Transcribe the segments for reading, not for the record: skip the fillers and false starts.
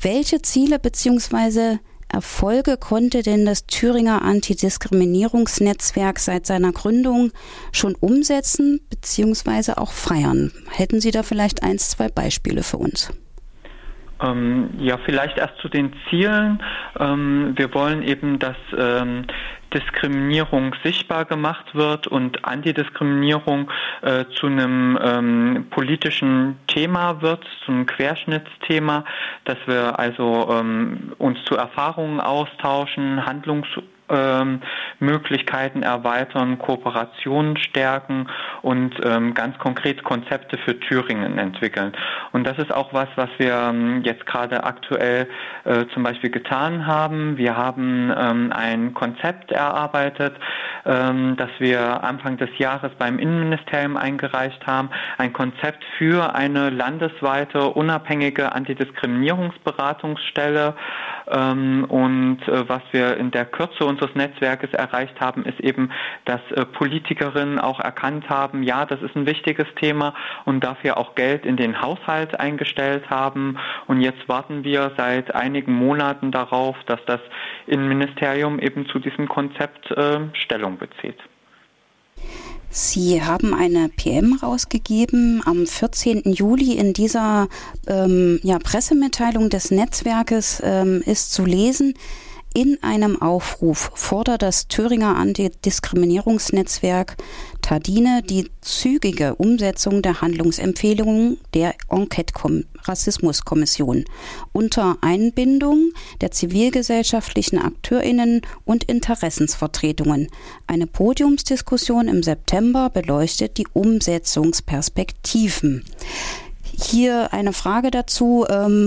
Welche Ziele bzw. Erfolge konnte denn das Thüringer Antidiskriminierungsnetzwerk seit seiner Gründung schon umsetzen bzw. auch feiern? Hätten Sie da vielleicht 1, 2 Beispiele für uns? Ja, vielleicht erst zu den Zielen. Wir wollen eben, dass Diskriminierung sichtbar gemacht wird und Antidiskriminierung zu einem politischen Thema wird, zu einem Querschnittsthema, dass wir also uns zu Erfahrungen austauschen, Handlungsmöglichkeiten erweitern, Kooperationen stärken und ganz konkret Konzepte für Thüringen entwickeln. Und das ist auch was wir jetzt gerade aktuell zum Beispiel getan haben. Wir haben ein Konzept erarbeitet, das wir Anfang des Jahres beim Innenministerium eingereicht haben. Ein Konzept für eine landesweite unabhängige Antidiskriminierungsberatungsstelle. Und was wir in der Kürze unseres Netzwerkes erreicht haben, ist eben, dass Politikerinnen auch erkannt haben, ja, das ist ein wichtiges Thema und dafür auch Geld in den Haushalt eingestellt haben. Und jetzt warten wir seit einigen Monaten darauf, dass das Innenministerium eben zu diesem Konzept Stellung bezieht. Sie haben eine PM rausgegeben am 14. Juli. In dieser Pressemitteilung des Netzwerkes ist zu lesen: In einem Aufruf fordert das Thüringer Antidiskriminierungsnetzwerk TADINE die zügige Umsetzung der Handlungsempfehlungen der Enquete-Rassismuskommission unter Einbindung der zivilgesellschaftlichen AkteurInnen und Interessensvertretungen. Eine Podiumsdiskussion im September beleuchtet die Umsetzungsperspektiven. Hier eine Frage dazu.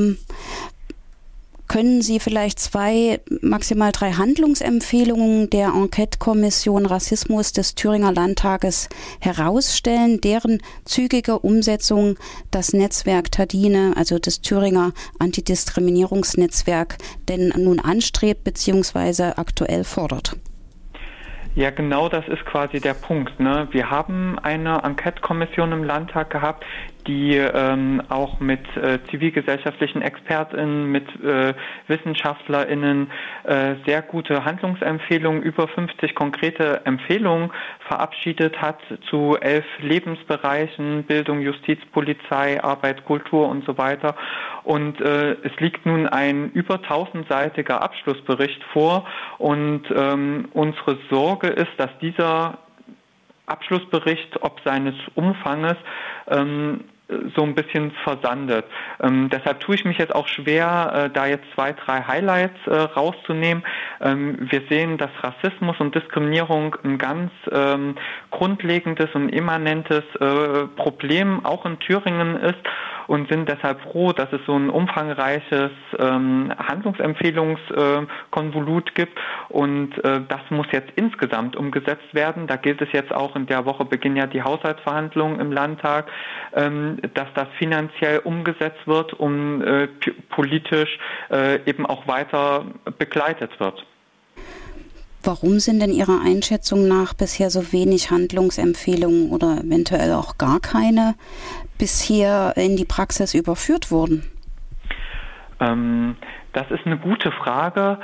Können Sie vielleicht 2, maximal 3 Handlungsempfehlungen der Enquete-Kommission Rassismus des Thüringer Landtages herausstellen, deren zügige Umsetzung das Netzwerk TADINE, also das Thüringer Antidiskriminierungsnetzwerk, denn nun anstrebt bzw. aktuell fordert? Ja, genau, das ist quasi der Punkt, ne? Wir haben eine Enquete-Kommission im Landtag gehabt, die auch mit zivilgesellschaftlichen ExpertInnen, mit WissenschaftlerInnen sehr gute Handlungsempfehlungen, über 50 konkrete Empfehlungen verabschiedet hat zu 11 Lebensbereichen: Bildung, Justiz, Polizei, Arbeit, Kultur und so weiter. Und es liegt nun ein über 1000-seitiger Abschlussbericht vor und unsere Sorge ist, dass dieser Abschlussbericht ob seines Umfanges so ein bisschen versandet. Deshalb tue ich mich jetzt auch schwer, da jetzt 2, 3 Highlights rauszunehmen. Wir sehen, dass Rassismus und Diskriminierung ein ganz grundlegendes und immanentes Problem auch in Thüringen ist und sind deshalb froh, dass es so ein umfangreiches Handlungsempfehlungskonvolut gibt und das muss jetzt insgesamt umgesetzt werden. Da gilt es jetzt auch, in der Woche beginnen ja die Haushaltsverhandlungen im Landtag, dass das finanziell umgesetzt wird und politisch eben auch weiter begleitet wird. Warum sind denn Ihrer Einschätzung nach bisher so wenig Handlungsempfehlungen oder eventuell auch gar keine bisher in die Praxis überführt worden? Das ist eine gute Frage.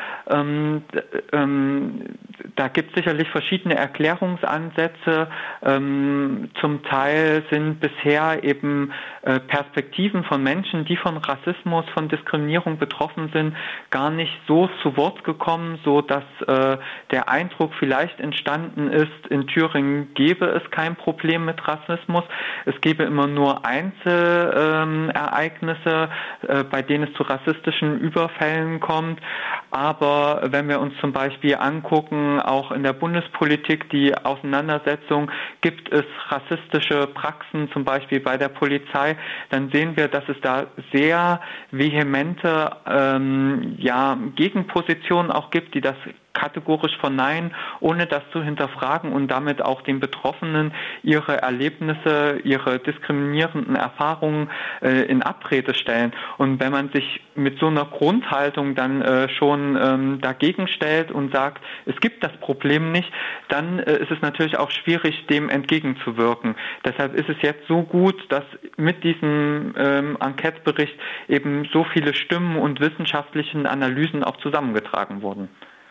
Da gibt es sicherlich verschiedene Erklärungsansätze. Zum Teil sind bisher eben Perspektiven von Menschen, die von Rassismus, von Diskriminierung betroffen sind, gar nicht so zu Wort gekommen, so dass der Eindruck vielleicht entstanden ist, in Thüringen gäbe es kein Problem mit Rassismus. Es gäbe immer nur Einzelereignisse, bei denen es zu rassistischen Überfällen kommt. Aber wenn wir uns zum Beispiel angucken, auch in der Bundespolitik die Auseinandersetzung, gibt es rassistische Praxen, zum Beispiel bei der Polizei, dann sehen wir, dass es da sehr vehemente Gegenpositionen auch gibt, die das kategorisch verneinen, ohne das zu hinterfragen und damit auch den Betroffenen ihre Erlebnisse, ihre diskriminierenden Erfahrungen in Abrede stellen. Und wenn man sich mit so einer Grundhaltung dann schon dagegen stellt und sagt, es gibt das Problem nicht, dann ist es natürlich auch schwierig, dem entgegenzuwirken. Deshalb ist es jetzt so gut, dass mit diesem Enquete-Bericht eben so viele Stimmen und wissenschaftlichen Analysen auch zusammengetragen wurden.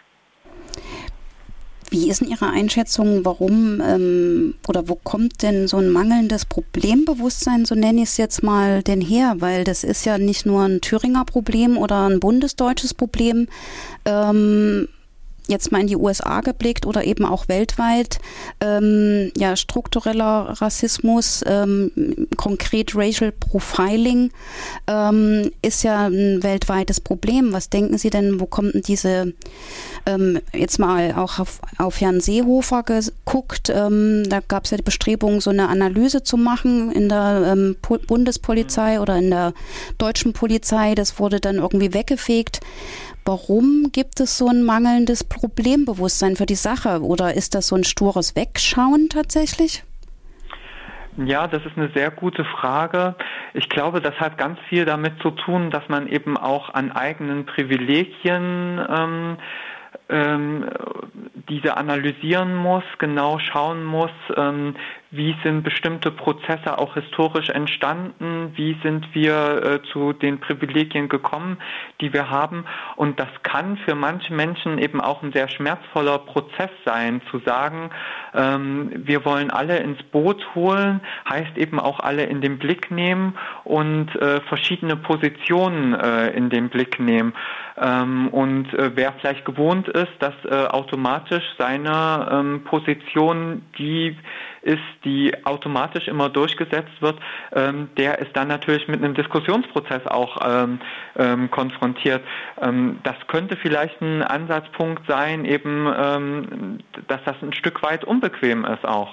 Wie ist denn Ihre Einschätzung, warum oder wo kommt denn so ein mangelndes Problembewusstsein, so nenne ich es jetzt mal, denn her? Weil das ist ja nicht nur ein Thüringer Problem oder ein bundesdeutsches Problem, jetzt mal in die USA geblickt oder eben auch weltweit, struktureller Rassismus, konkret Racial Profiling, ist ja ein weltweites Problem. Was denken Sie denn, wo kommt denn diese, jetzt mal auch auf Herrn Seehofer geguckt, da gab es ja die Bestrebung, so eine Analyse zu machen in der Bundespolizei oder in der deutschen Polizei, das wurde dann irgendwie weggefegt. Warum gibt es so ein mangelndes Problembewusstsein für die Sache? Oder ist das so ein stures Wegschauen tatsächlich? Ja, das ist eine sehr gute Frage. Ich glaube, das hat ganz viel damit zu tun, dass man eben auch an eigenen Privilegien diese analysieren muss, genau schauen muss, wie sind bestimmte Prozesse auch historisch entstanden, wie sind wir zu den Privilegien gekommen, die wir haben. Und das kann für manche Menschen eben auch ein sehr schmerzvoller Prozess sein, zu sagen, wir wollen alle ins Boot holen, heißt eben auch alle in den Blick nehmen und verschiedene Positionen in den Blick nehmen. Und wer vielleicht gewohnt ist, dass automatisch seine Position, die automatisch immer durchgesetzt wird, der ist dann natürlich mit einem Diskussionsprozess auch konfrontiert. Das könnte vielleicht ein Ansatzpunkt sein, eben, dass das ein Stück weit unbequem ist auch.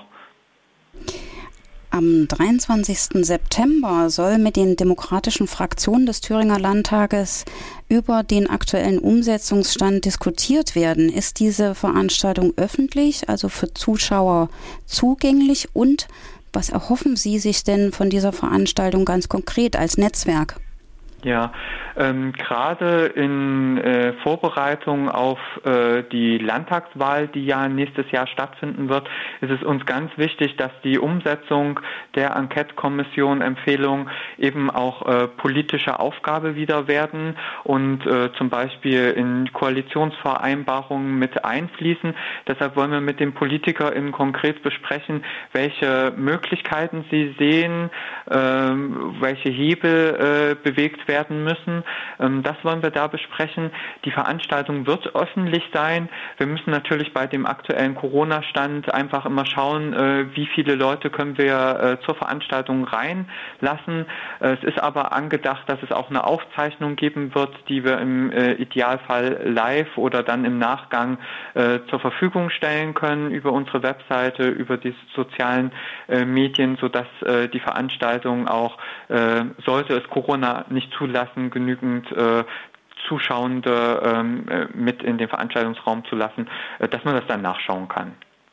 Am 23. September soll mit den demokratischen Fraktionen des Thüringer Landtages über den aktuellen Umsetzungsstand diskutiert werden. Ist diese Veranstaltung öffentlich, also für Zuschauer zugänglich? Und was erhoffen Sie sich denn von dieser Veranstaltung ganz konkret als Netzwerk? Ja, gerade in Vorbereitung auf die Landtagswahl, die ja nächstes Jahr stattfinden wird, ist es uns ganz wichtig, dass die Umsetzung der Enquete-Kommission-Empfehlung eben auch politische Aufgabe wieder werden und zum Beispiel in Koalitionsvereinbarungen mit einfließen. Deshalb wollen wir mit den PolitikerInnen konkret besprechen, welche Möglichkeiten sie sehen, welche Hebel bewegt werden müssen. Das wollen wir da besprechen. Die Veranstaltung wird öffentlich sein. Wir müssen natürlich bei dem aktuellen Corona-Stand einfach immer schauen, wie viele Leute können wir zur Veranstaltung reinlassen. Es ist aber angedacht, dass es auch eine Aufzeichnung geben wird, die wir im Idealfall live oder dann im Nachgang zur Verfügung stellen können über unsere Webseite, über die sozialen Medien, sodass die Veranstaltung auch, sollte es Corona nicht zulassen, genügend Zuschauende mit in den Veranstaltungsraum zu lassen, dass man das dann nachschauen kann.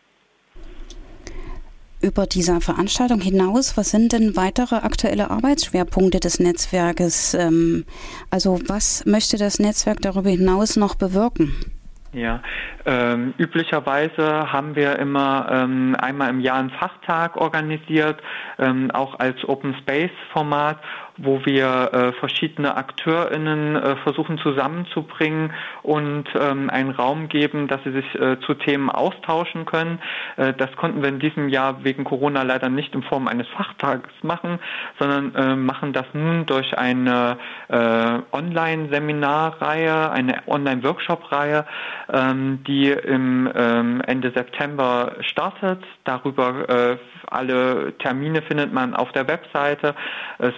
Über dieser Veranstaltung hinaus, was sind denn weitere aktuelle Arbeitsschwerpunkte des Netzwerkes? Also was möchte das Netzwerk darüber hinaus noch bewirken? Ja, üblicherweise haben wir immer einmal im Jahr einen Fachtag organisiert, auch als Open Space Format, wo wir verschiedene AkteurInnen versuchen zusammenzubringen und einen Raum geben, dass sie sich zu Themen austauschen können. Das konnten wir in diesem Jahr wegen Corona leider nicht in Form eines Fachtages machen, sondern machen das nun durch eine Online-Seminarreihe, eine Online-Workshop-Reihe, die im Ende September startet. Darüber alle Termine findet man auf der Webseite. Es wird auch nochmal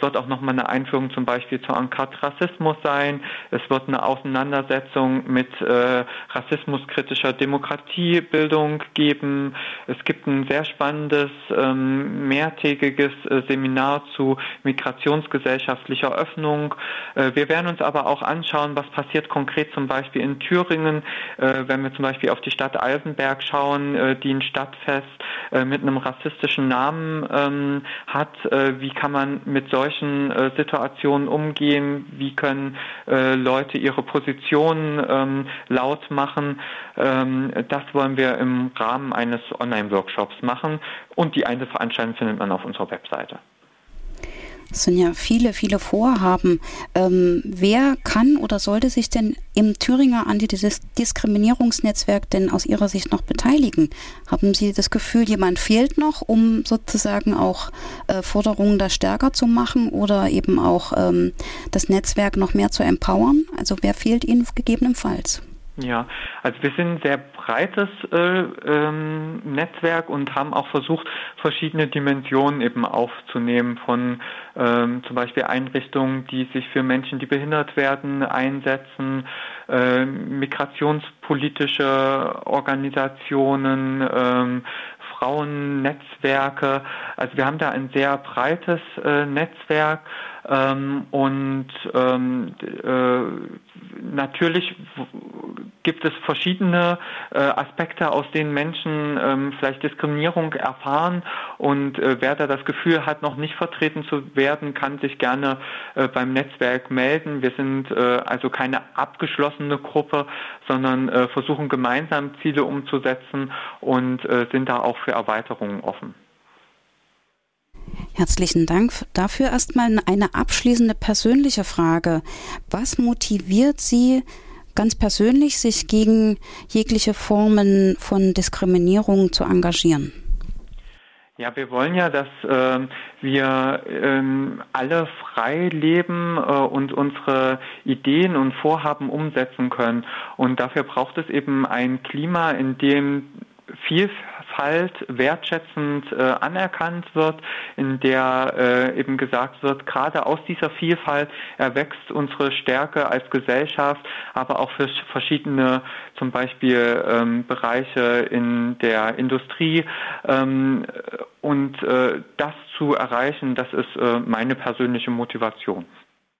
nochmal eine Einführung zum Beispiel zu Rassismus sein. Es wird eine Auseinandersetzung mit rassismuskritischer Demokratiebildung geben. Es gibt ein sehr spannendes mehrtägiges Seminar zu migrationsgesellschaftlicher Öffnung. Wir werden uns aber auch anschauen, was passiert konkret zum Beispiel in Thüringen, wenn wir zum Beispiel auf die Stadt Alsenberg schauen, die ein Stadtfest mit einem rassistischen Namen hat. Wie kann man mit solchen Situationen umgehen? Wie können Leute ihre Positionen laut machen? Das wollen wir im Rahmen eines Online-Workshops machen und die Einzelveranstaltung findet man auf unserer Webseite. Es sind ja viele, viele Vorhaben. Wer kann oder sollte sich denn im Thüringer Antidiskriminierungsnetzwerk denn aus Ihrer Sicht noch beteiligen? Haben Sie das Gefühl, jemand fehlt noch, um sozusagen auch Forderungen da stärker zu machen oder eben auch das Netzwerk noch mehr zu empowern? Also wer fehlt Ihnen gegebenenfalls? Ja, also wir sind ein sehr breites Netzwerk und haben auch versucht, verschiedene Dimensionen eben aufzunehmen von zum Beispiel Einrichtungen, die sich für Menschen, die behindert werden, einsetzen, migrationspolitische Organisationen, Frauennetzwerke. Also wir haben da ein sehr breites Netzwerk und natürlich gibt es verschiedene Aspekte, aus denen Menschen vielleicht Diskriminierung erfahren und wer da das Gefühl hat, noch nicht vertreten zu werden, kann sich gerne beim Netzwerk melden. Wir sind also keine abgeschlossene Gruppe, sondern versuchen gemeinsam Ziele umzusetzen und sind da auch für Erweiterungen offen. Herzlichen Dank. Dafür erstmal eine abschließende persönliche Frage. Was motiviert Sie ganz persönlich, sich gegen jegliche Formen von Diskriminierung zu engagieren? Ja, wir wollen ja, dass wir alle frei leben und unsere Ideen und Vorhaben umsetzen können. Und dafür braucht es eben ein Klima, in dem Vielfalt wertschätzend anerkannt wird, in der eben gesagt wird, gerade aus dieser Vielfalt erwächst unsere Stärke als Gesellschaft, aber auch für verschiedene zum Beispiel Bereiche in der Industrie. Und das zu erreichen, das ist meine persönliche Motivation.